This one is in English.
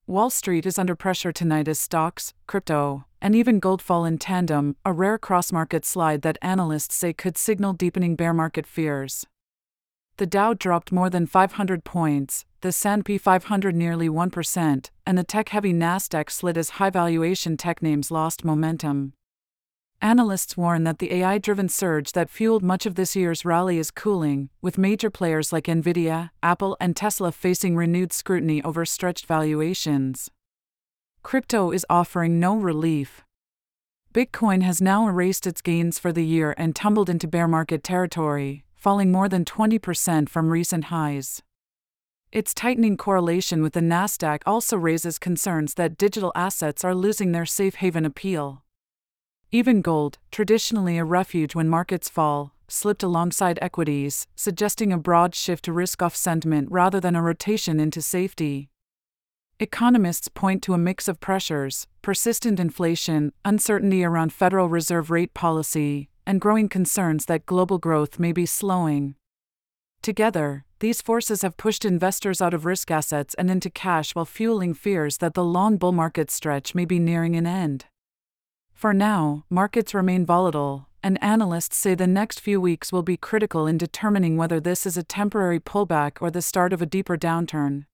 Wall Street is under pressure tonight as stocks, crypto, and even gold fall in tandem, a rare cross-market slide that analysts say could signal deepening bear market fears. The Dow dropped more than 500 points, the S&P 500 nearly 1%, and the tech-heavy Nasdaq slid as high-valuation tech names lost momentum. Analysts warn that the AI-driven surge that fueled much of this year's rally is cooling, with major players like Nvidia, Apple, and Tesla facing renewed scrutiny over stretched valuations. Crypto is offering no relief. Bitcoin has now erased its gains for the year and tumbled into bear market territory, falling more than 20% from recent highs. Its tightening correlation with the Nasdaq also raises concerns that digital assets are losing their safe haven appeal. Even gold, traditionally a refuge when markets fall, slipped alongside equities, suggesting a broad shift to risk-off sentiment rather than a rotation into safety. Economists point to a mix of pressures: persistent inflation, uncertainty around Federal Reserve rate policy, and growing concerns that global growth may be slowing. Together, these forces have pushed investors out of risk assets and into cash while fueling fears that the long bull market stretch may be nearing an end. For now, markets remain volatile, and analysts say the next few weeks will be critical in determining whether this is a temporary pullback or the start of a deeper downturn.